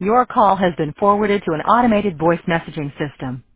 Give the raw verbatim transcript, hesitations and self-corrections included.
Your call has been forwarded to an automated voice messaging system.